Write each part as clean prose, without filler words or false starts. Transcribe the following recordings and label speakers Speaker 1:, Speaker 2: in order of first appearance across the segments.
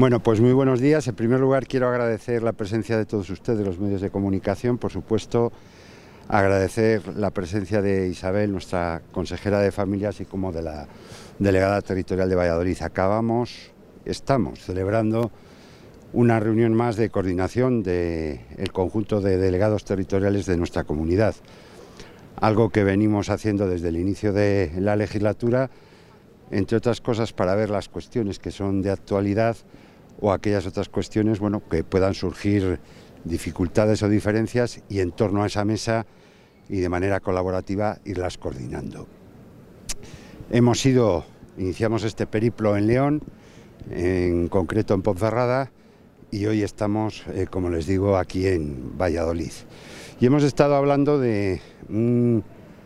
Speaker 1: Bueno, pues muy buenos días. En primer lugar, quiero agradecer la presencia de todos ustedes, los medios de comunicación. Por supuesto, agradecer la presencia de Isabel, nuestra consejera de Familia, así como de la delegada territorial de Valladolid. Estamos celebrando una reunión más de coordinación del conjunto de delegados territoriales de nuestra comunidad. Algo que venimos haciendo desde el inicio de la legislatura, entre otras cosas para ver las cuestiones que son de actualidad o aquellas otras cuestiones, bueno, que puedan surgir dificultades o diferencias, y en torno a esa mesa y de manera colaborativa irlas coordinando. Iniciamos este periplo en León, en concreto en Ponferrada, y hoy estamos, como les digo, aquí en Valladolid. Y hemos estado hablando de un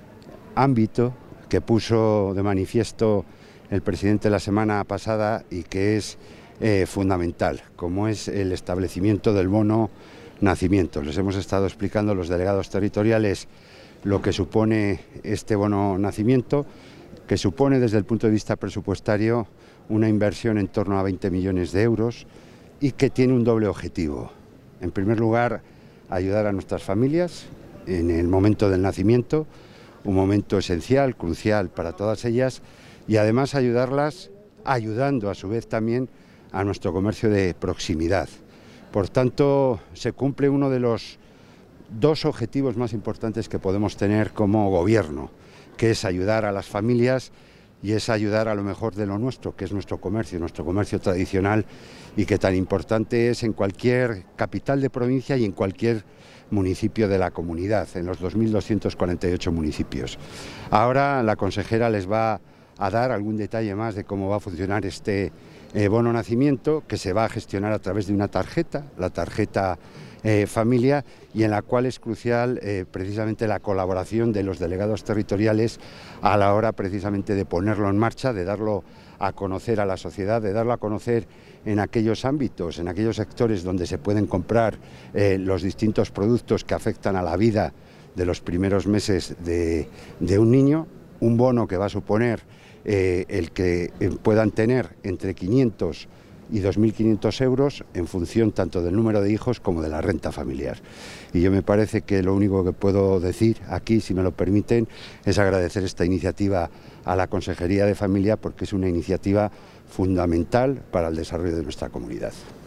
Speaker 1: ámbito que puso de manifiesto el presidente la semana pasada y que es fundamental, como es el establecimiento del bono nacimiento. Les hemos estado explicando a los delegados territoriales lo que supone este bono nacimiento, que supone desde el punto de vista presupuestario una inversión en torno a 20 millones de euros y que tiene un doble objetivo. En primer lugar, ayudar a nuestras familias en el momento del nacimiento, un momento esencial, crucial para todas ellas, y además ayudarlas ayudando a su vez también a nuestro comercio de proximidad. Por tanto, se cumple uno de los dos objetivos más importantes que podemos tener como gobierno, que es ayudar a las familias y es ayudar a lo mejor de lo nuestro, que es nuestro comercio tradicional, y que tan importante es en cualquier capital de provincia y en cualquier municipio de la comunidad, en los 2.248 municipios. Ahora la consejera les va a dar algún detalle más de cómo va a funcionar este bono nacimiento, que se va a gestionar a través de una tarjeta, la tarjeta familia, y en la cual es crucial precisamente la colaboración de los delegados territoriales a la hora precisamente de ponerlo en marcha, de darlo a conocer a la sociedad, de darlo a conocer en aquellos ámbitos, en aquellos sectores donde se pueden comprar los distintos productos que afectan a la vida de los primeros meses de un niño. Un bono que va a suponer el que puedan tener entre 500 y 2.500 euros en función tanto del número de hijos como de la renta familiar. Y yo me parece que lo único que puedo decir aquí, si me lo permiten, es agradecer esta iniciativa a la Consejería de Familia, porque es una iniciativa fundamental para el desarrollo de nuestra comunidad.